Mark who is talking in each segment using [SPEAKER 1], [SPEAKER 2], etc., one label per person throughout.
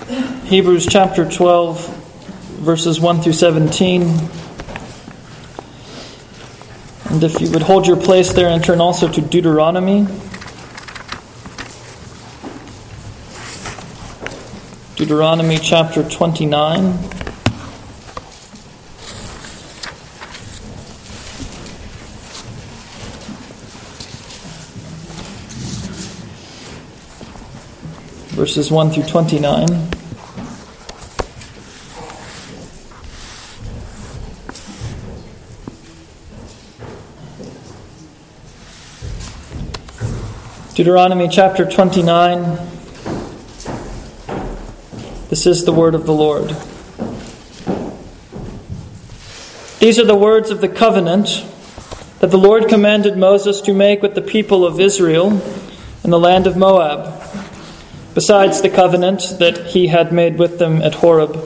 [SPEAKER 1] Hebrews chapter 12, verses 1 through 17. And if you would hold your place there and turn also to Deuteronomy. Deuteronomy chapter 29. Verses 1 through 29. Deuteronomy chapter 29. This is the word of the Lord. These are the words of the covenant that the Lord commanded Moses to make with the people of Israel in the land of Moab, besides the covenant that he had made with them at Horeb.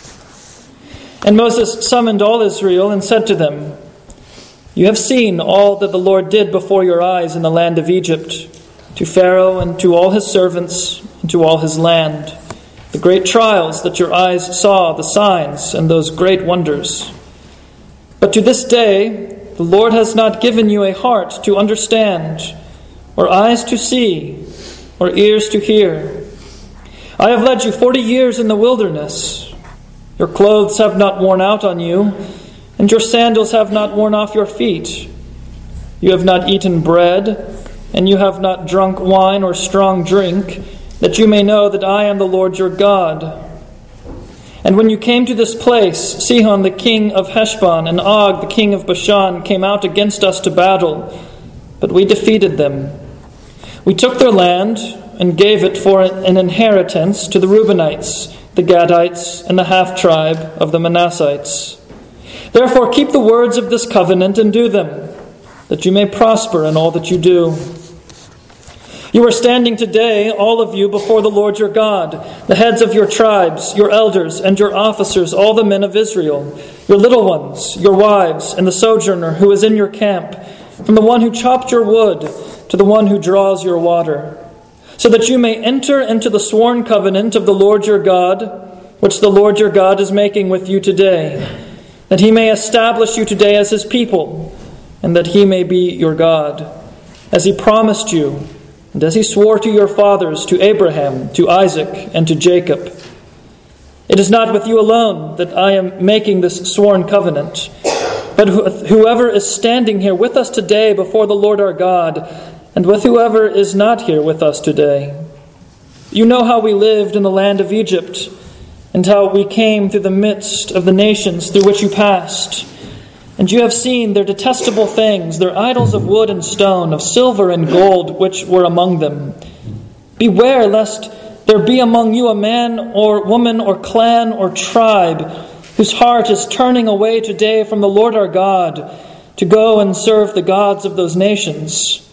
[SPEAKER 1] And Moses summoned all Israel and said to them, "You have seen all that the Lord did before your eyes in the land of Egypt, to Pharaoh and to all his servants and to all his land, the great trials that your eyes saw, the signs and those great wonders. But to this day the Lord has not given you a heart to understand, or eyes to see, or ears to hear. I have led you 40 years in the wilderness. Your clothes have not worn out on you, and your sandals have not worn off your feet. You have not eaten bread, and you have not drunk wine or strong drink, that you may know that I am the Lord your God. And when you came to this place, Sihon the king of Heshbon and Og the king of Bashan came out against us to battle, but we defeated them. We took their land and gave it for an inheritance to the Reubenites, the Gadites, and the half-tribe of the Manassites. Therefore keep the words of this covenant and do them, that you may prosper in all that you do. You are standing today, all of you, before the Lord your God, the heads of your tribes, your elders, and your officers, all the men of Israel, your little ones, your wives, and the sojourner who is in your camp, from the one who chopped your wood to the one who draws your water, so that you may enter into the sworn covenant of the Lord your God, which the Lord your God is making with you today, that he may establish you today as his people, and that he may be your God, as he promised you, and as he swore to your fathers, to Abraham, to Isaac, and to Jacob. It is not with you alone that I am making this sworn covenant, but whoever is standing here with us today before the Lord our God, and with whoever is not here with us today. You know how we lived in the land of Egypt, and how we came through the midst of the nations through which you passed. And you have seen their detestable things, their idols of wood and stone, of silver and gold, which were among them. Beware lest there be among you a man or woman or clan or tribe whose heart is turning away today from the Lord our God to go and serve the gods of those nations.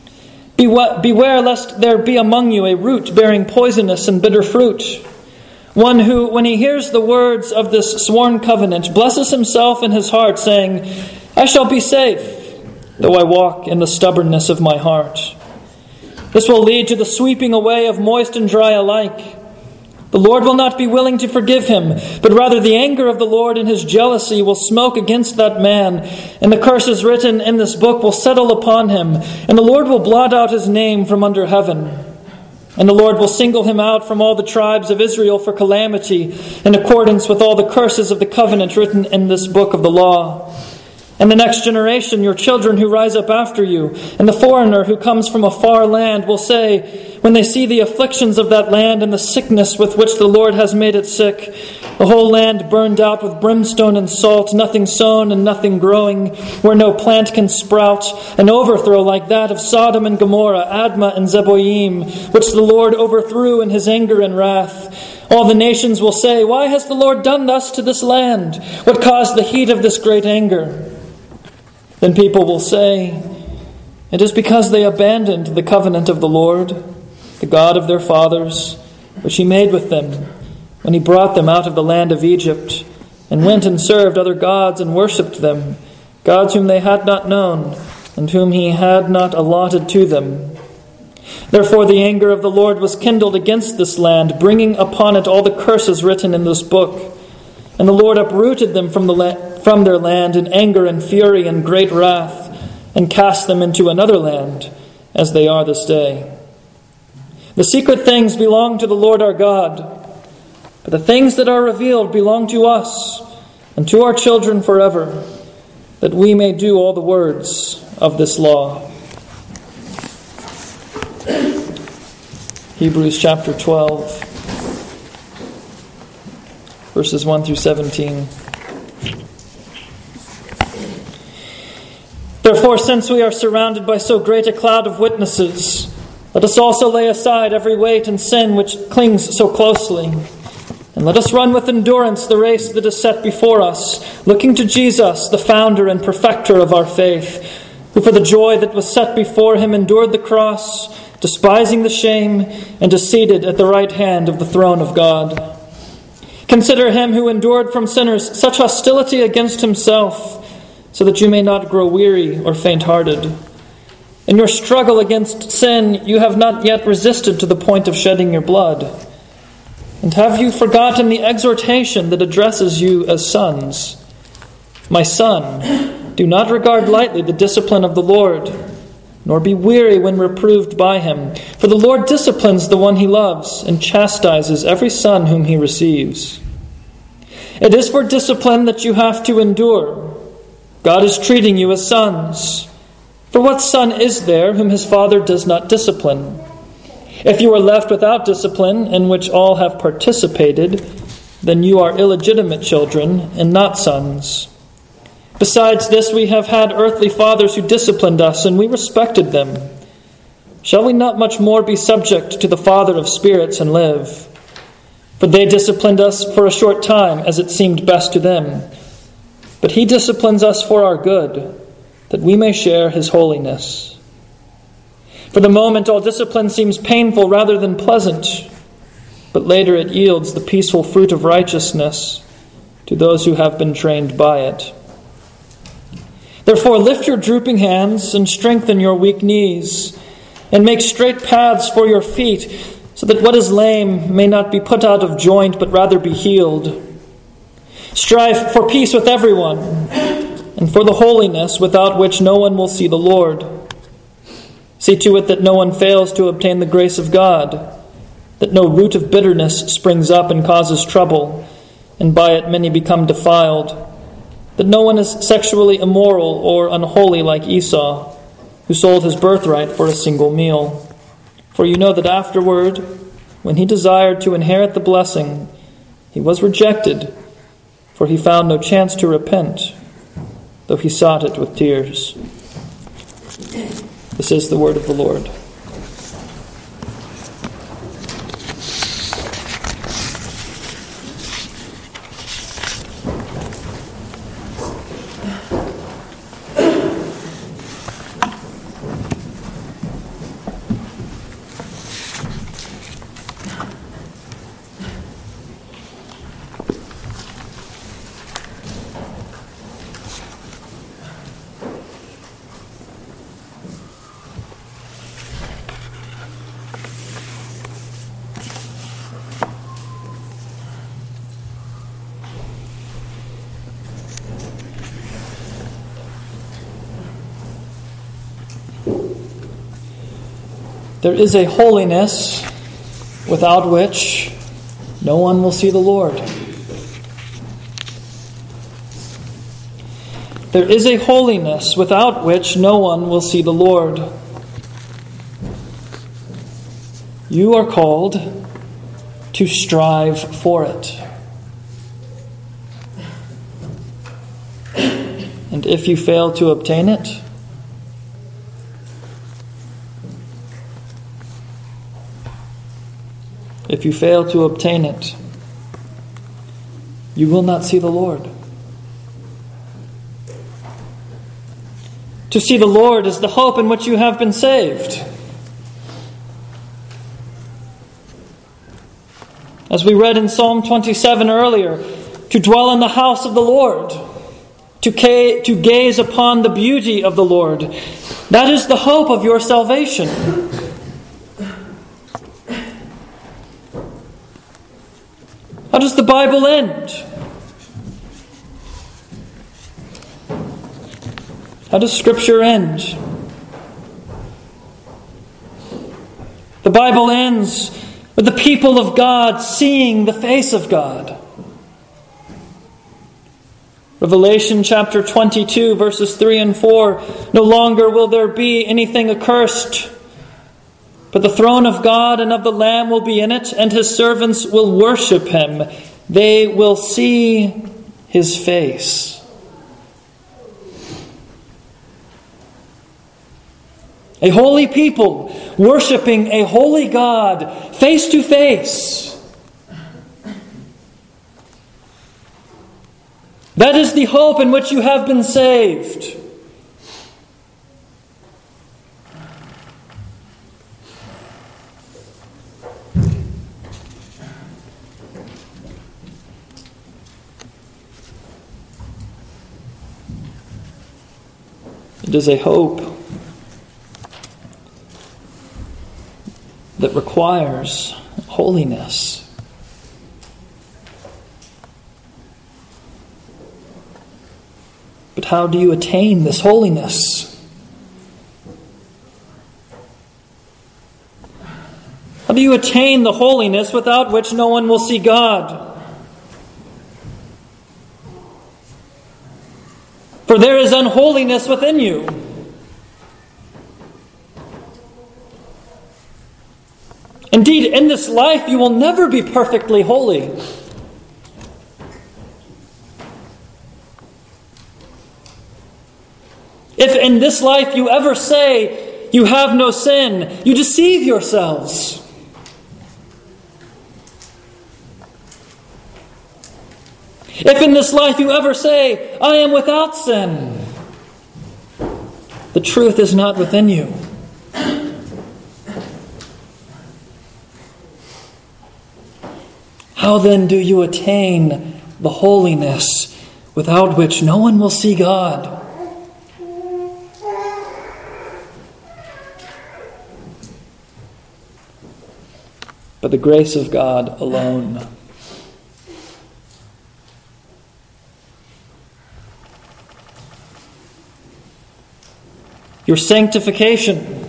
[SPEAKER 1] Beware lest there be among you a root bearing poisonous and bitter fruit, one who, when he hears the words of this sworn covenant, blesses himself in his heart, saying, I shall be safe, though I walk in the stubbornness of my heart. This will lead to the sweeping away of moist and dry alike. The Lord will not be willing to forgive him, but rather the anger of the Lord in his jealousy will smoke against that man, and the curses written in this book will settle upon him, and the Lord will blot out his name from under heaven. And the Lord will single him out from all the tribes of Israel for calamity, in accordance with all the curses of the covenant written in this book of the law. And the next generation, your children who rise up after you, and the foreigner who comes from a far land will say, when they see the afflictions of that land and the sickness with which the Lord has made it sick, the whole land burned out with brimstone and salt, nothing sown and nothing growing, where no plant can sprout, an overthrow like that of Sodom and Gomorrah, Admah and Zeboim, which the Lord overthrew in his anger and wrath. All the nations will say, why has the Lord done thus to this land? What caused the heat of this great anger? Then people will say, it is because they abandoned the covenant of the Lord, the God of their fathers, which he made with them when he brought them out of the land of Egypt, and went and served other gods and worshipped them, gods whom they had not known, and whom he had not allotted to them. Therefore the anger of the Lord was kindled against this land, bringing upon it all the curses written in this book. And the Lord uprooted them from their land in anger and fury and great wrath, and cast them into another land, as they are this day. The secret things belong to the Lord our God, but the things that are revealed belong to us and to our children forever, that we may do all the words of this law. Hebrews chapter 12, verses 1 through 17. Therefore, since we are surrounded by so great a cloud of witnesses, let us also lay aside every weight and sin which clings so closely. And let us run with endurance the race that is set before us, looking to Jesus, the founder and perfecter of our faith, who for the joy that was set before him endured the cross, despising the shame, and is seated at the right hand of the throne of God. Consider him who endured from sinners such hostility against himself, so that you may not grow weary or faint-hearted. In your struggle against sin, you have not yet resisted to the point of shedding your blood. And have you forgotten the exhortation that addresses you as sons? My son, do not regard lightly the discipline of the Lord, nor be weary when reproved by him. For the Lord disciplines the one he loves, and chastises every son whom he receives. It is for discipline that you have to endure. God is treating you as sons. For what son is there whom his father does not discipline? If you are left without discipline, in which all have participated, then you are illegitimate children and not sons. Besides this, we have had earthly fathers who disciplined us, and we respected them. Shall we not much more be subject to the Father of spirits and live? For they disciplined us for a short time, as it seemed best to them. But he disciplines us for our good, that we may share his holiness. For the moment, all discipline seems painful rather than pleasant, but later it yields the peaceful fruit of righteousness to those who have been trained by it. Therefore, lift your drooping hands and strengthen your weak knees, and make straight paths for your feet, so that what is lame may not be put out of joint, but rather be healed. Strive for peace with everyone, and for the holiness without which no one will see the Lord. See to it that no one fails to obtain the grace of God, that no root of bitterness springs up and causes trouble, and by it many become defiled, that no one is sexually immoral or unholy like Esau, who sold his birthright for a single meal. For you know that afterward, when he desired to inherit the blessing, he was rejected, for he found no chance to repent, though he sought it with tears. This is the word of the Lord. There is a holiness without which no one will see the Lord. There is a holiness without which no one will see the Lord. You are called to strive for it. And if you fail to obtain it, you will not see the Lord. To see the Lord is the hope in which you have been saved. As we read in Psalm 27 earlier, to dwell in the house of the Lord, to gaze upon the beauty of the Lord, that is the hope of your salvation. How does the Bible end? How does Scripture end? The Bible ends with the people of God seeing the face of God. Revelation chapter 22, verses 3 and 4. No longer will there be anything accursed, but the throne of God and of the Lamb will be in it, and his servants will worship him. They will see his face. A holy people worshiping a holy God face to face. That is the hope in which you have been saved. It is a hope that requires holiness. But how do you attain this holiness? How do you attain the holiness without which no one will see God? For there is unholiness within you. Indeed, in this life you will never be perfectly holy. If in this life you ever say you have no sin, you deceive yourselves. If in this life you ever say, I am without sin, the truth is not within you. How then do you attain the holiness without which no one will see God? By the grace of God alone. Your sanctification,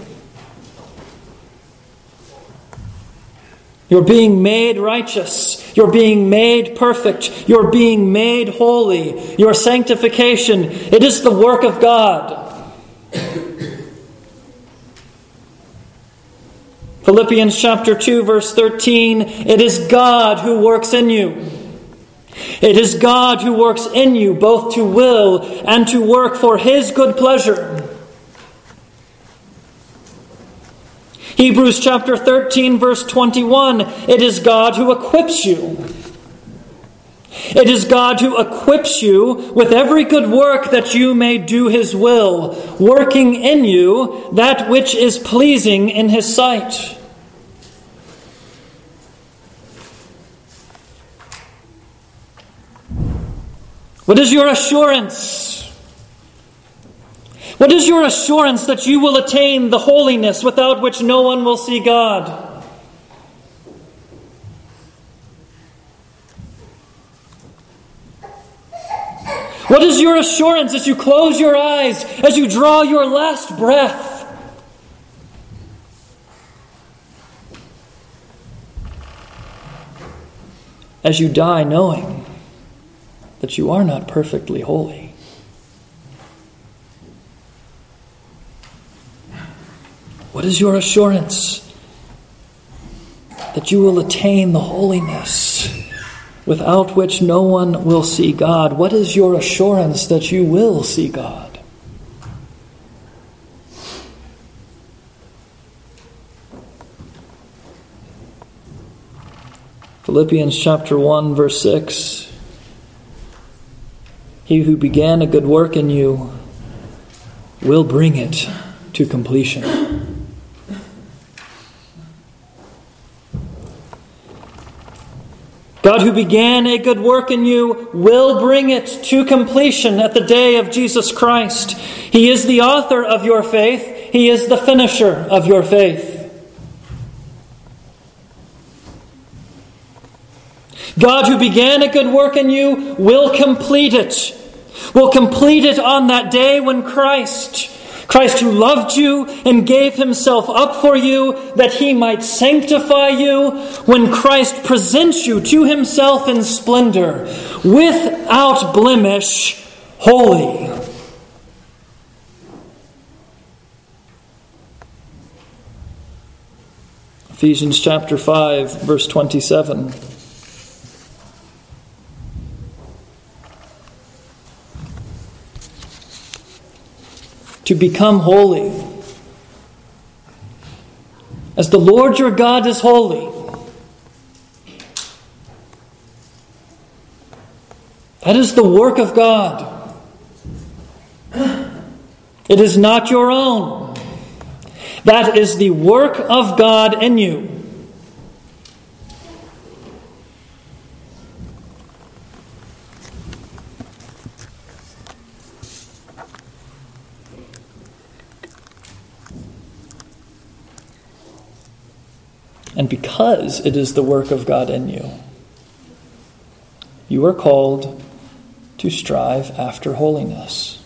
[SPEAKER 1] you're being made righteous, you're being made perfect, you're being made holy. Your sanctification, it is the work of God. Philippians chapter 2, verse 13, it is God who works in you. It is God who works in you both to will and to work for his good pleasure. Hebrews chapter 13, verse 21, it is God who equips you. It is God who equips you with every good work that you may do his will, working in you that which is pleasing in his sight. What is your assurance? What is your assurance that you will attain the holiness without which no one will see God? What is your assurance as you close your eyes, as you draw your last breath? As you die knowing that you are not perfectly holy? What is your assurance that you will attain the holiness without which no one will see God? What is your assurance that you will see God? Philippians chapter 1, verse 6. He who began a good work in you will bring it to completion. God who began a good work in you will bring it to completion at the day of Jesus Christ. He is the author of your faith. He is the finisher of your faith. God who began a good work in you will complete it. Will complete it on that day when Christ who loved you and gave himself up for you that he might sanctify you, when Christ presents you to himself in splendor, without blemish, holy. Ephesians chapter 5, verse 27. To become holy, as the Lord your God is holy. That is the work of God. It is not your own. That is the work of God in you. And because it is the work of God in you, you are called to strive after holiness.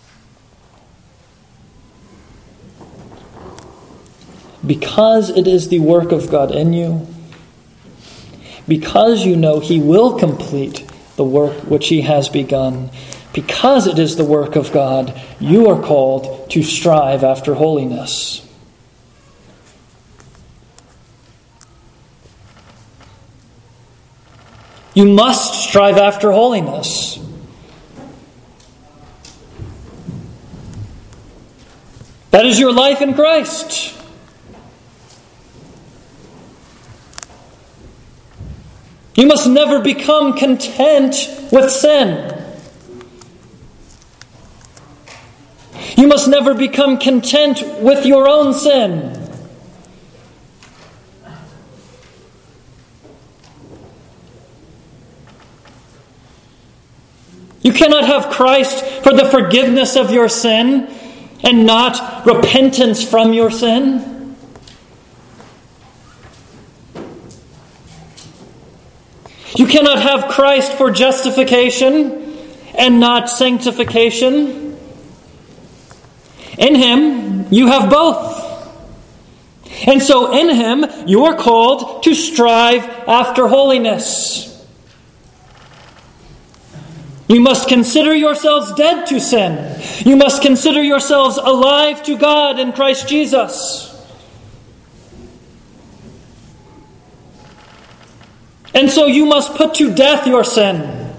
[SPEAKER 1] Because it is the work of God in you, because you know he will complete the work which he has begun, because it is the work of God, you are called to strive after holiness. You must strive after holiness. That is your life in Christ. You must never become content with sin. You must never become content with your own sin. You cannot have Christ for the forgiveness of your sin and not repentance from your sin. You cannot have Christ for justification and not sanctification. In him, you have both. And so in him, you are called to strive after holiness. You must consider yourselves dead to sin. You must consider yourselves alive to God in Christ Jesus. And so you must put to death your sin.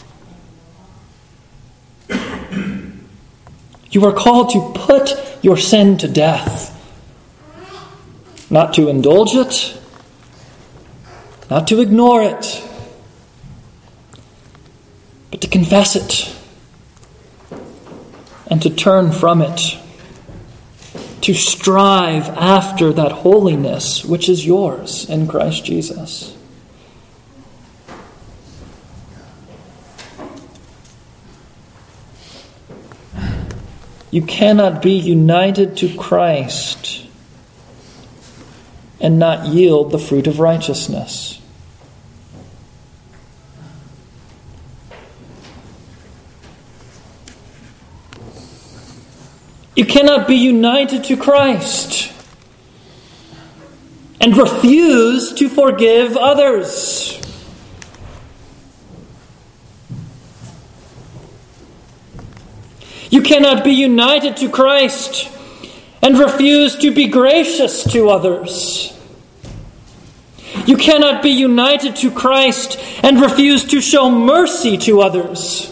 [SPEAKER 1] You are called to put your sin to death. Not to indulge it, not to ignore it, but to confess it and to turn from it, to strive after that holiness which is yours in Christ Jesus. You cannot be united to Christ and not yield the fruit of righteousness. You cannot be united to Christ and refuse to forgive others. You cannot be united to Christ and refuse to be gracious to others. You cannot be united to Christ and refuse to show mercy to others.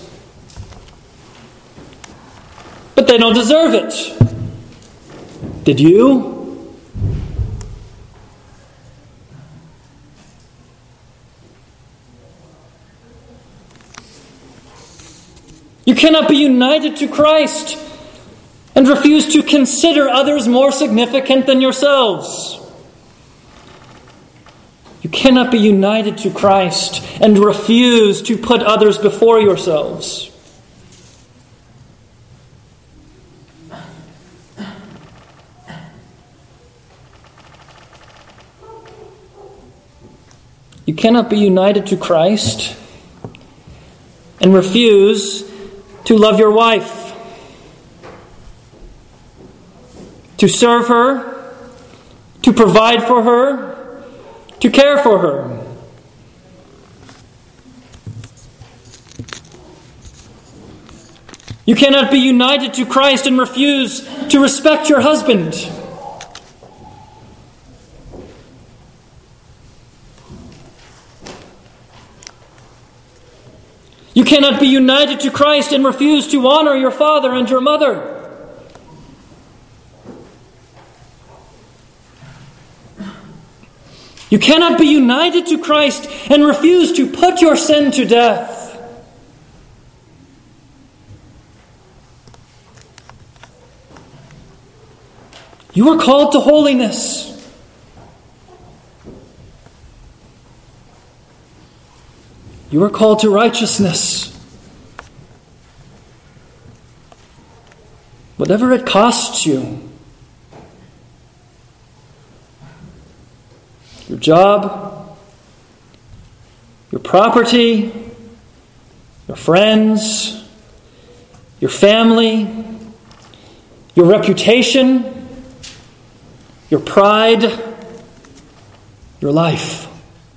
[SPEAKER 1] But they don't deserve it. Did you? You cannot be united to Christ and refuse to consider others more significant than yourselves. You cannot be united to Christ and refuse to put others before yourselves. You cannot be united to Christ and refuse to love your wife, to serve her, to provide for her, to care for her. You cannot be united to Christ and refuse to respect your husband. You cannot be united to Christ and refuse to honor your father and your mother. You cannot be united to Christ and refuse to put your sin to death. You are called to holiness. You are called to righteousness. Whatever it costs you. Your job, your property, your friends, your family, your reputation, your pride, your life.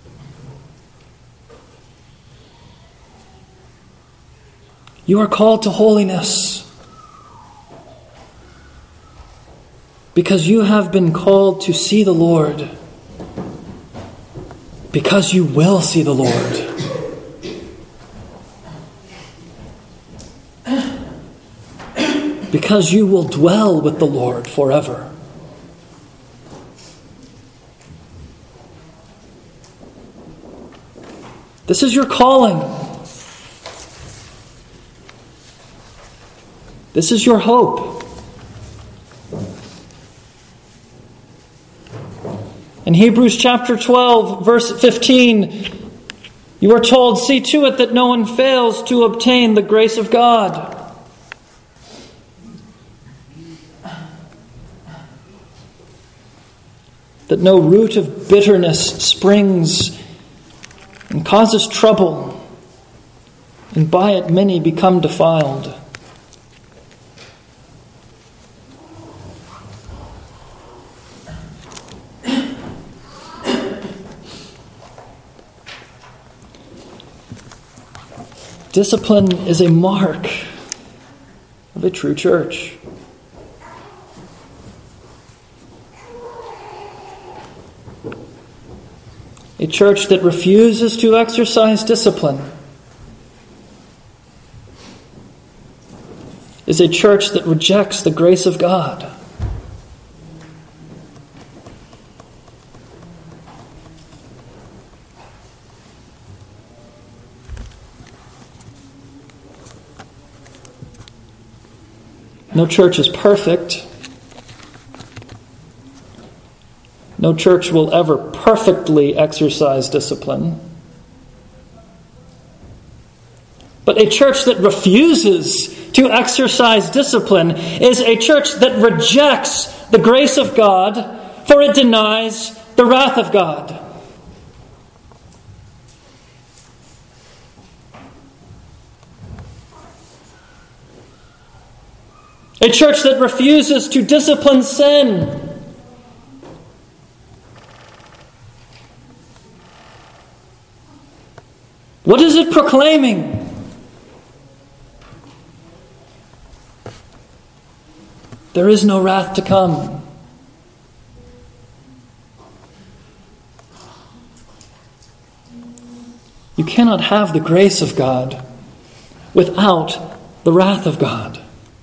[SPEAKER 1] You are called to holiness because you have been called to see the Lord, because you will see the Lord. Because you will dwell with the Lord forever. This is your calling. This is your hope. In Hebrews chapter 12, verse 15, you are told, "See to it that no one fails to obtain the grace of God." That no root of bitterness springs and causes trouble, and by it many become defiled. Discipline is a mark of a true church. A church that refuses to exercise discipline is a church that rejects the grace of God. No church is perfect. No church will ever perfectly exercise discipline. But a church that refuses to exercise discipline is a church that rejects the grace of God, for it denies the wrath of God. A church that refuses to discipline sin. What is it proclaiming? There is no wrath to come. You cannot have the grace of God without the wrath of God.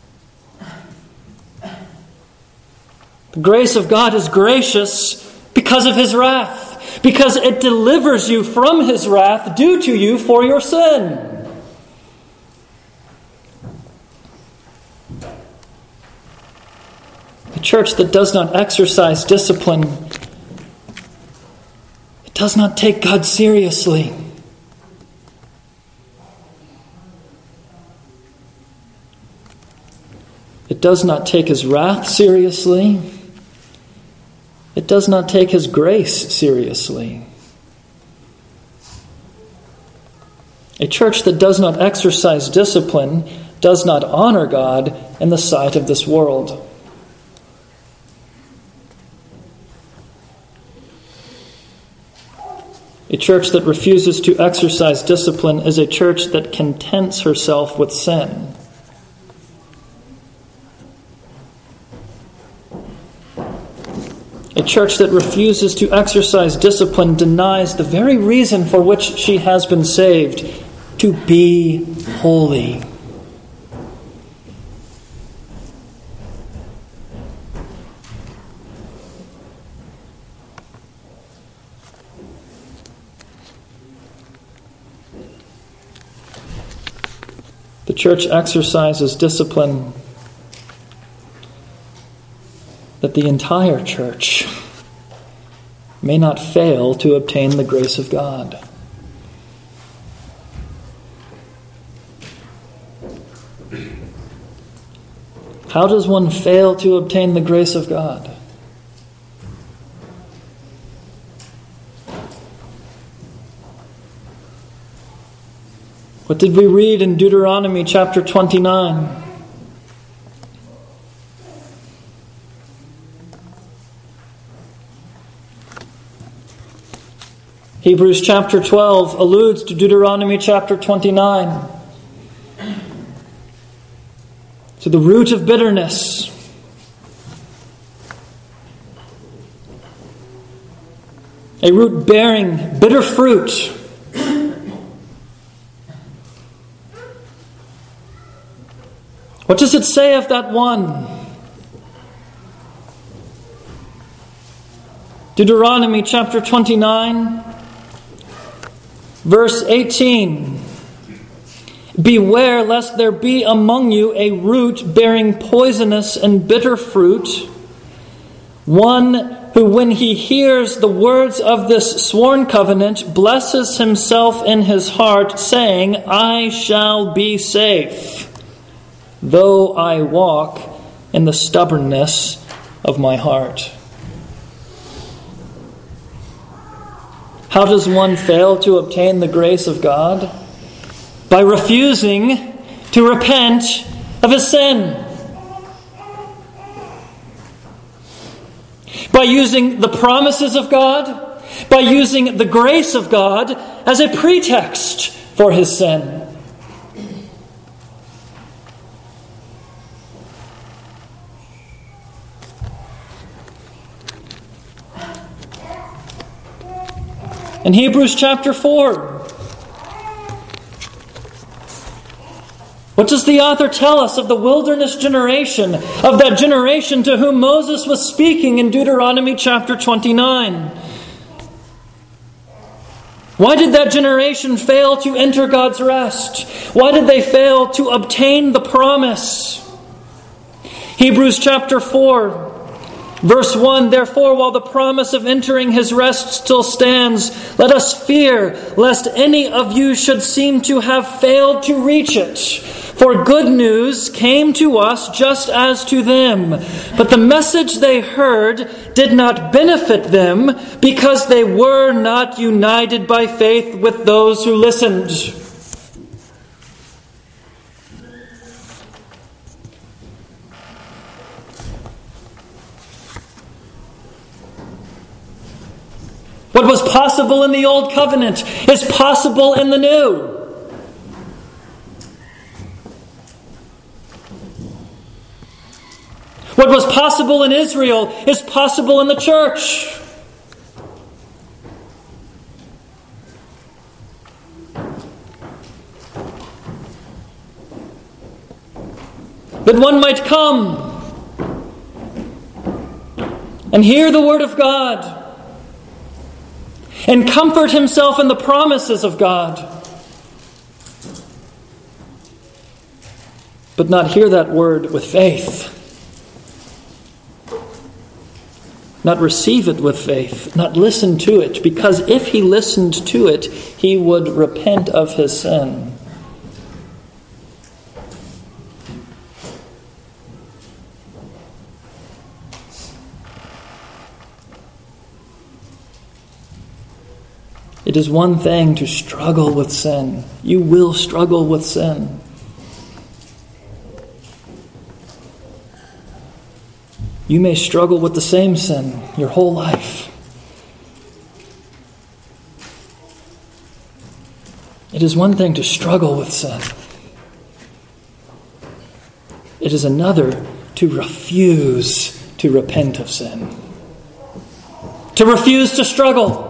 [SPEAKER 1] The grace of God is gracious because of His wrath, because it delivers you from His wrath due to you for your sin. A church that does not exercise discipline, it does not take God seriously. It does not take His wrath seriously. It does not take His grace seriously. A church that does not exercise discipline does not honor God in the sight of this world. A church that refuses to exercise discipline is a church that contents herself with sin. A church that refuses to exercise discipline denies the very reason for which she has been saved, to be holy. The church exercises discipline that the entire church may not fail to obtain the grace of God. How does one fail to obtain the grace of God? What did we read in Deuteronomy chapter 29? Hebrews chapter 12 alludes to Deuteronomy chapter 29. To the root of bitterness. A root bearing bitter fruit. What does it say of that one? Deuteronomy chapter 29, verse 18. Beware lest there be among you a root bearing poisonous and bitter fruit, one who when he hears the words of this sworn covenant blesses himself in his heart, saying, I shall be safe, though I walk in the stubbornness of my heart. How does one fail to obtain the grace of God? By refusing to repent of his sin. By using the promises of God, by using the grace of God as a pretext for his sin. In Hebrews chapter 4, what does the author tell us of the wilderness generation, of that generation to whom Moses was speaking in Deuteronomy chapter 29? Why did that generation fail to enter God's rest? Why did they fail to obtain the promise? Hebrews chapter 4, verse 1, Therefore, while the promise of entering his rest still stands, let us fear lest any of you should seem to have failed to reach it. For good news came to us just as to them. But the message they heard did not benefit them because they were not united by faith with those who listened. What was possible in the Old Covenant is possible in the New. What was possible in Israel is possible in the church. That one might come and hear the word of God and comfort himself in the promises of God, but not hear that word with faith. Not receive it with faith, not listen to it, because if he listened to it, he would repent of his sin. It It is one thing to struggle with sin. You will struggle with sin. You may struggle with the same sin your whole life. It is one thing to struggle with sin. It is another to refuse to repent of sin. To refuse to struggle.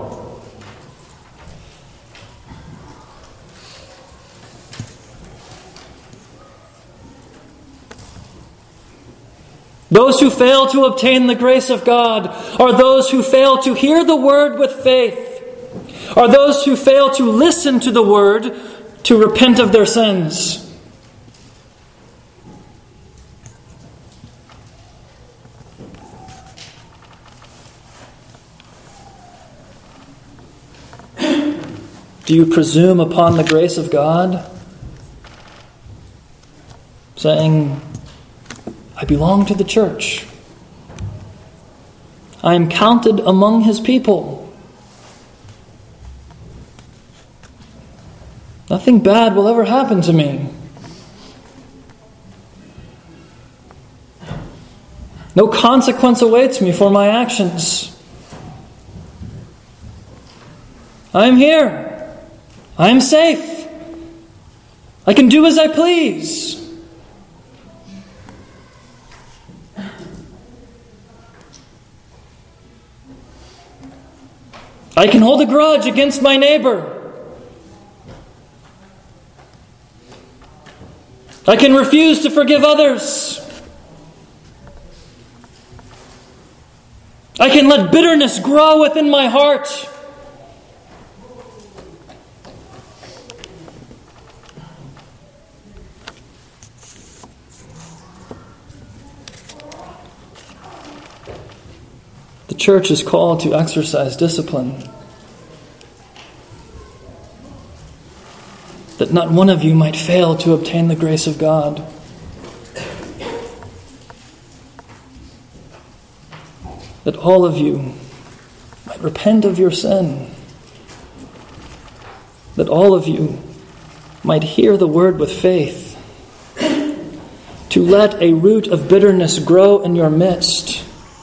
[SPEAKER 1] Those who fail to obtain the grace of God are those who fail to hear the word with faith, are those who fail to listen to the word to repent of their sins. Do you presume upon the grace of God, saying, I belong to the church. I am counted among His people. Nothing bad will ever happen to me. No consequence awaits me for my actions. I am here. I am safe. I can do as I please. I can hold a grudge against my neighbor. I can refuse to forgive others. I can let bitterness grow within my heart. The church is called to exercise discipline, that not one of you might fail to obtain the grace of God. That all of you might repent of your sin. That all of you might hear the word with faith. To let a root of bitterness grow in your midst.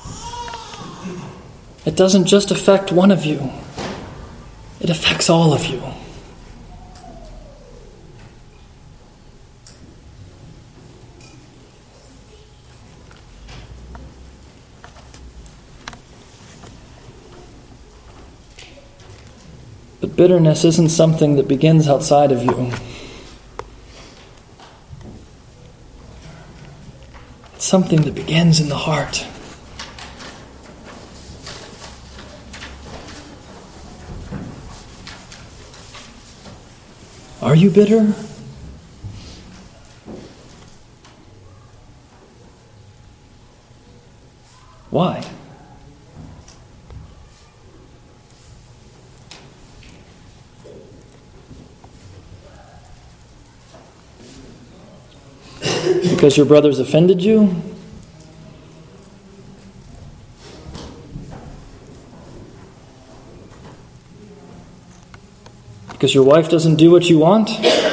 [SPEAKER 1] It doesn't just affect one of you. It affects all of you. But bitterness isn't something that begins outside of you. It's something that begins in the heart. Are you bitter? Why? Because your brothers offended you? Because your wife doesn't do what you want?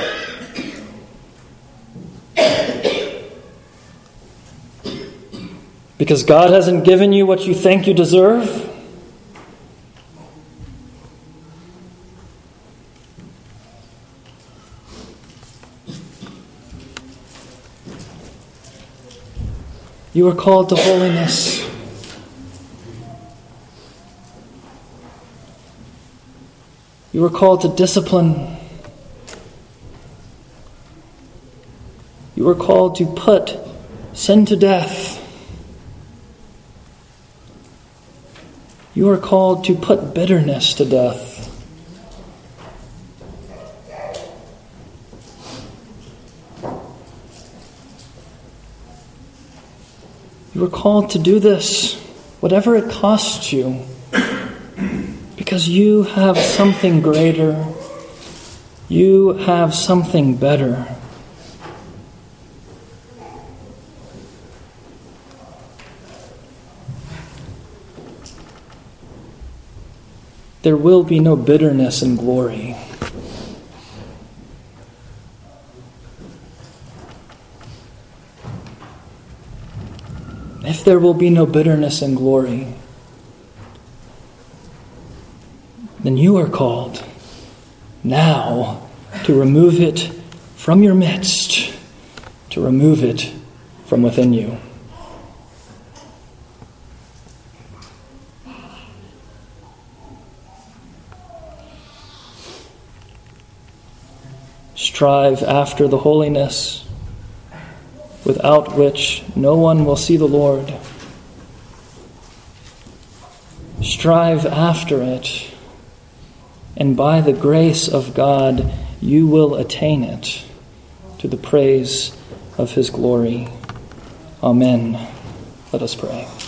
[SPEAKER 1] Because God hasn't given you what you think you deserve? You are called to holiness. You are called to discipline. You are called to put sin to death. You are called to put bitterness to death. You are called to do this, whatever it costs you, because you have something greater. You have something better. there will be no bitterness in glory. If there will be no bitterness in glory, then you are called now to remove it from your midst, to remove it from within you. Strive after the holiness without which no one will see the Lord. Strive after it, and by the grace of God you will attain it, to the praise of his glory. Amen. Let us pray.